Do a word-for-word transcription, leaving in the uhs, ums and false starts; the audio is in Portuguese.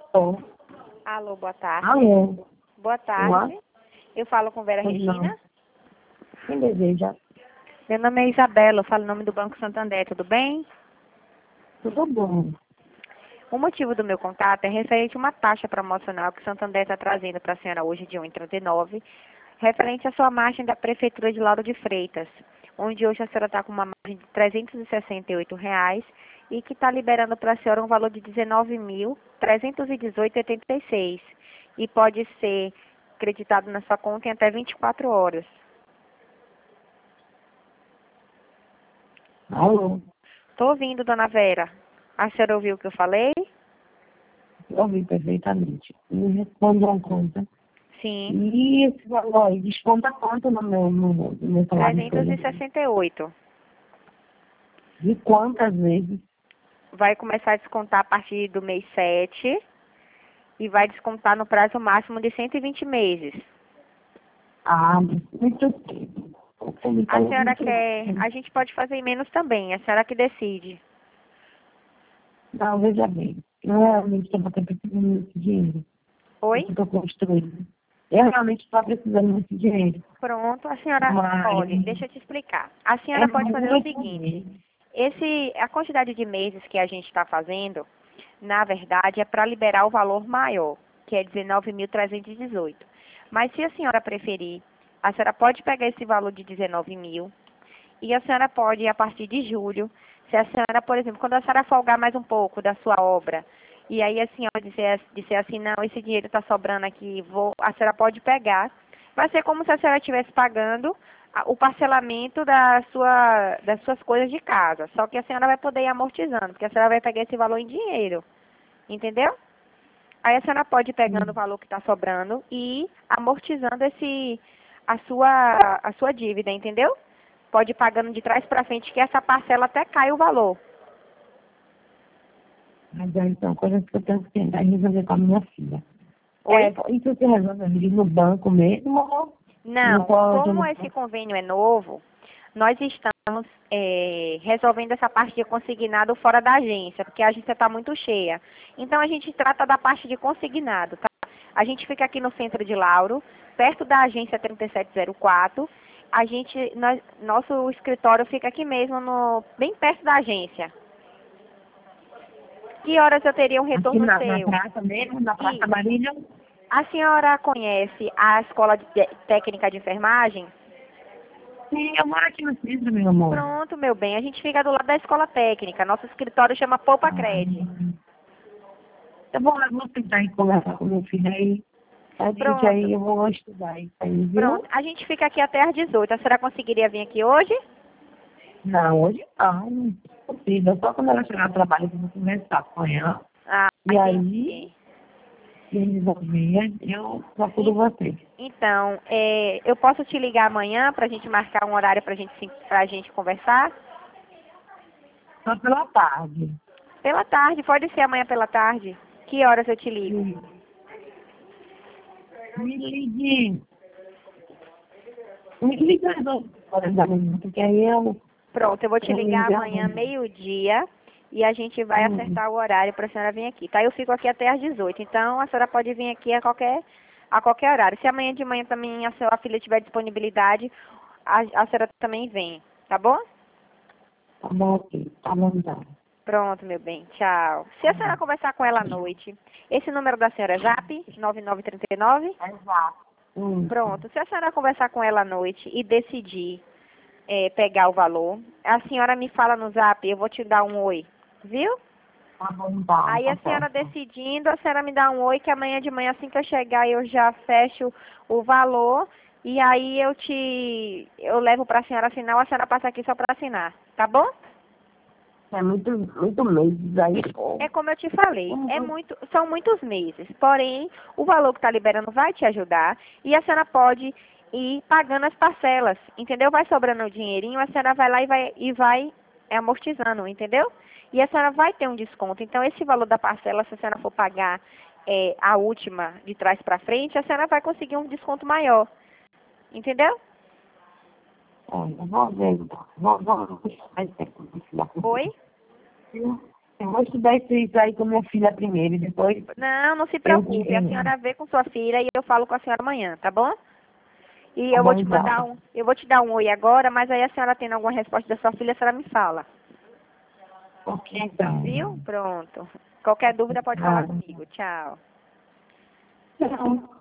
Alô? Alô, boa tarde. Alô? Boa tarde. Eu falo com Vera Pois Regina. não. Quem deseja? Meu nome é Isabela, eu falo em nome do Banco Santander, tudo bem? Tudo bom. O motivo do meu contato é referente a uma taxa promocional que o Santander está trazendo para a senhora hoje, de um e trinta e nove, referente à sua margem da Prefeitura de Lauro de Freitas, onde hoje a senhora está com uma margem de trezentos e sessenta e oito reais e que está liberando para a senhora um valor de dezenove mil trezentos e dezoito reais e oitenta e seis centavos e pode ser creditado na sua conta em até vinte e quatro horas. Alô? Estou ouvindo, dona Vera. A senhora ouviu o que eu falei? Eu ouvi perfeitamente. Me responde uma conta. Sim. E esse valor aí, desconta quanto no meu, no, no meu salário? trezentos e sessenta e oito. De quantas vezes? Vai começar a descontar a partir do mês sete e vai descontar no prazo máximo de cento e vinte meses. Ah, muito tempo. Como A falou, senhora muito quer... tempo. A gente pode fazer em menos também, a senhora que decide. Não, veja bem. Eu realmente estou precisando desse dinheiro. Eu Oi? estou construindo. Eu realmente estou precisando desse dinheiro. Pronto, a senhora pode. Mas Deixa eu te explicar. A é senhora pode fazer o muito seguinte. dinheiro. Esse, a quantidade de meses que a gente está fazendo, na verdade, é para liberar o valor maior, que é dezenove mil trezentos e dezoito. Mas se a senhora preferir, a senhora pode pegar esse valor de dezenove mil e a senhora pode, a partir de julho, se a senhora, por exemplo, quando a senhora folgar mais um pouco da sua obra, e aí a senhora disser, disser assim, não, esse dinheiro está sobrando aqui, vou, a senhora pode pegar. Vai ser como se a senhora estivesse pagando a- o parcelamento da sua, das suas coisas de casa. Só que a senhora vai poder ir amortizando, porque a senhora vai pegar esse valor em dinheiro. Entendeu? Aí a senhora pode ir pegando o valor que está sobrando e ir amortizando esse, a, sua, a sua dívida, entendeu? Pode ir pagando de trás para frente, que essa parcela até cai o valor. Mas aí são coisas que eu tenho que tentar resolver com a minha filha. É, Oi? isso se resolve ali no banco mesmo ou não Não, pode, como não esse pode. convênio é novo, nós estamos eh, resolvendo essa parte de consignado fora da agência, porque a agência está muito cheia. Então a gente trata da parte de consignado, tá? A gente fica aqui no centro de Lauro, perto da agência trinta e sete zero quatro. A gente, nós- nosso escritório fica aqui mesmo, no, bem perto da agência. Que horas eu teria um Aqui retorno na, na seu? praça mesmo, na Praça Isso. Marília, A senhora conhece a escola de, de- técnica de enfermagem? sim, eu moro aqui no centro, meu amor. Pronto, meu bem. A gente fica do lado da escola técnica. Nosso escritório chama Poupa Ah, Cred. eu vou, eu vou tentar ir conversar com meu filho aí. A gente Pronto, aí, eu vou estudar isso aí, pronto. viu? A gente fica aqui até às dezoito. A senhora conseguiria vir aqui hoje? Não, hoje não, não é possível. Só quando ela chegar no trabalho, eu vou conversar com ela. Ah, E aí, entendi. se eles resolver, eu procuro En- vocês. Então, é, eu posso te ligar amanhã pra gente marcar um horário pra gente, se- pra gente conversar? Só pela tarde. Pela tarde, pode ser amanhã pela tarde. Que horas eu te ligo? Sim. Me ligue. Me ligue às duas horas da manhã, porque aí eu, Pronto, eu vou te eu me ligar enviar. amanhã meio-dia e a gente vai Hum, acertar o horário para a senhora vir aqui, tá? Eu fico aqui até às dezoito, então a senhora pode vir aqui a qualquer, a qualquer horário. Se amanhã de manhã também a sua filha tiver disponibilidade, a, a senhora também vem, tá bom? tá bom, ok. Tá bom, então. Pronto, meu bem, tchau. Se Tá a bom. senhora conversar com ela à noite, esse número da senhora é Zap, nove nove três nove? Exato. Hum, Pronto, se a senhora conversar com ela à noite e decidir eh, pegar o valor, a senhora me fala no Zap, eu vou te dar um oi, viu? tá bom, então. Aí Tá a senhora certo. decidindo, a senhora me dá um oi, que amanhã de manhã, assim que eu chegar, eu já fecho o valor. E aí eu te. Eu levo para a senhora assinar, a senhora passa aqui só para assinar, tá bom? É muito, muito meses aí. Pô. É como eu te falei, Como é vai? muito, são muitos meses. Porém, o valor que está liberando vai te ajudar. E a senhora pode ir pagando as parcelas, entendeu? Vai sobrando o dinheirinho, a senhora vai lá e vai, e vai amortizando, entendeu? E a senhora vai ter um desconto. Então, esse valor da parcela, se a senhora for pagar é, a última de trás para frente, a senhora vai conseguir um desconto maior, entendeu? É, eu vou ver, então. Vou, vou, vou mais tempo de filha com Oi? viu? Eu vou estudar isso isso aí com minha filha primeiro e depois Não, não se eu preocupe. A te... senhora vê com sua filha e eu falo com a senhora amanhã, tá bom? E Tá eu vou bom, te mandar então. um, eu vou te dar um oi agora, mas aí a senhora tendo alguma resposta da sua filha, a senhora me fala. Ok, então. Viu? Pronto. Qualquer dúvida pode falar Ah, comigo. Tchau. tchau.